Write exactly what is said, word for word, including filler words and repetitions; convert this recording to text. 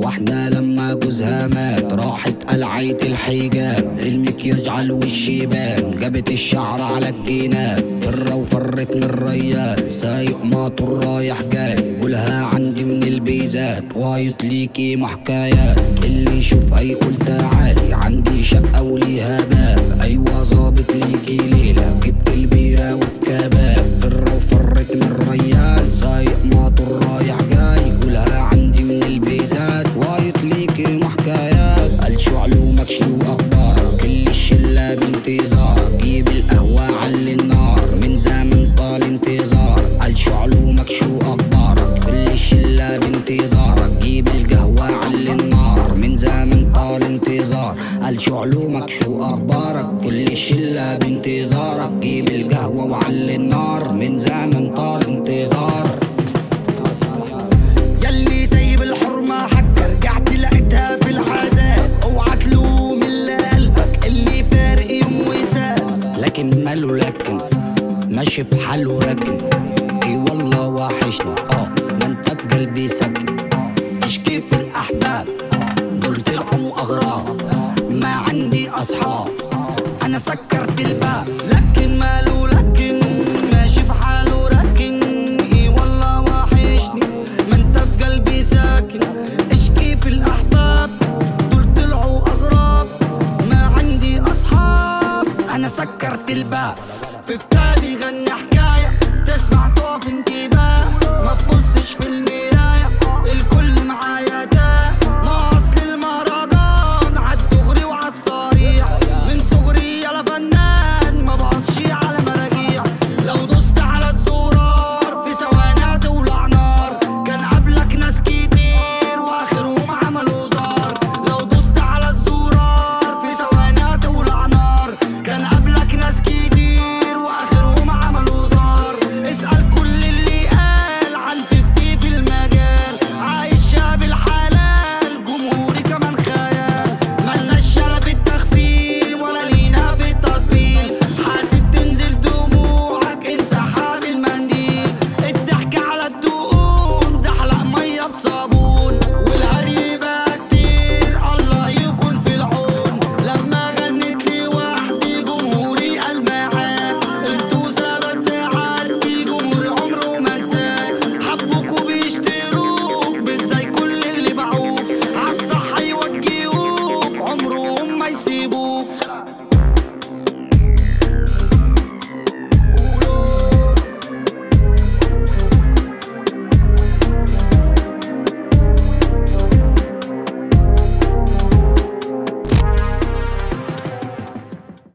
واحدة لما جوزها مات راحت قلعت الحجاب، المكياج على الوش يبان، جابت الشعر على الجناب، فرة وفرت من الريال، سايق ماطر رايح جاي، قولها عندي من البيزات، وايط ليكي محكايات، اللي يشوف هيقول تعالي عندي شقة وليها باب، ايوه ظابط ليكي ليلة، جبت البيرة والكباب، فرة وفرت من الريال، سايق ماطر رايح جاي، قولها عندي من البيزات، وايط ليكي محكايات، قال شو علومك شو اخبارك، كل الشلة بانتظارك، جيب القهوة علي النار، من زمن طال انتظار، قال شو علومك شو اخبارك، كل الشلة بانتظارك، جيب القهوة علي النار، من زمن طال انتظار، قال شو علومك شو اخبارك، كل الشلة بانتظارك، جيب القهوة وعلي النار، من زمن طال انتظار. يلي سايب الحرمة حقة رجعت لقيتها في العذاب، اوعى تلوم الا قلبك اللي فارق يوم وساب، لكن ماله لكن ماشي في حاله راكن، اي والله وحشني اه ما انت في قلبي ساكن، تشكي في الاحباب دول طلعوا اغراب، ما عندي اصحاب انا سكرت الباب.